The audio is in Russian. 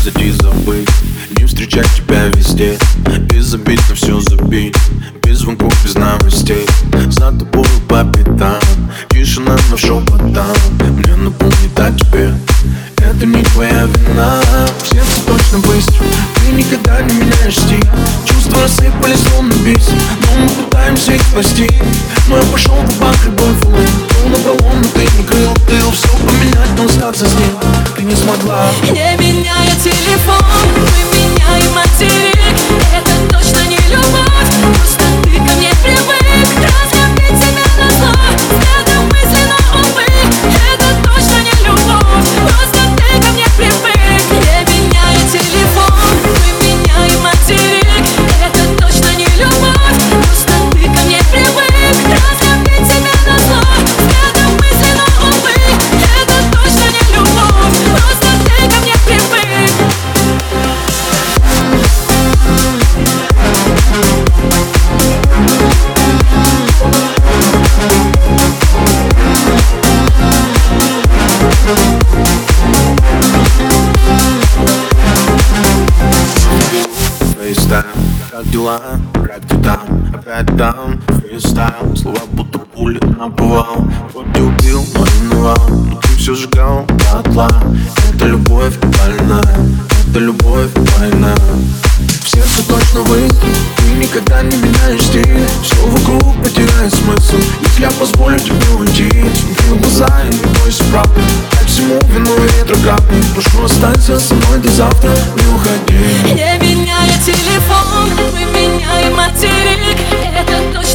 позади забыть, не встречать тебя везде, без забить на все забить, без звонков, без новостей, за тобой по пятам, тишина, но шепотом мне напомнит о тебе. Это не твоя вина, в сердце точно быстро, ты никогда не меняешь стиль. Чувства рассыпались словно бисер, но мы пытаемся их спасти. Но я пошел в бак, любовь улыб, был напролом, но ты не крыл. Ты все поменять, но остаться с ним ты не смогла. Не меняя телефон, мы меняем материк. Это точно не любовь, просто ты ко мне привык. Разлюбить тебя назло, взглядом мысленно, увы. Это точно не любовь, просто ты ко мне привык. Не меняя телефон, мы меняем материк. Это точно не любовь, просто ты ко мне привык. Разлюбить тебя назло, взглядом мысленно, увы. Это точно не любовь, просто ты ко мне привык. Фейстайл, как дела, как ты там, опять там. Фристайл, слова будто пули наповал. Вроде убил, но иновал, но ты все сжигал дотла. Это любовь больная, это любовь война. В сердце точно выстрел, ты никогда не меняешь стиль. Все вокруг потеряет смысл, если я позволю тебе уйти. Смотри в глаза и не бойся правды, а всему вину ретроградный. Прошу, останься со мной до завтра, не уходи. Не меняя телефон, мы меняем материк. Это точно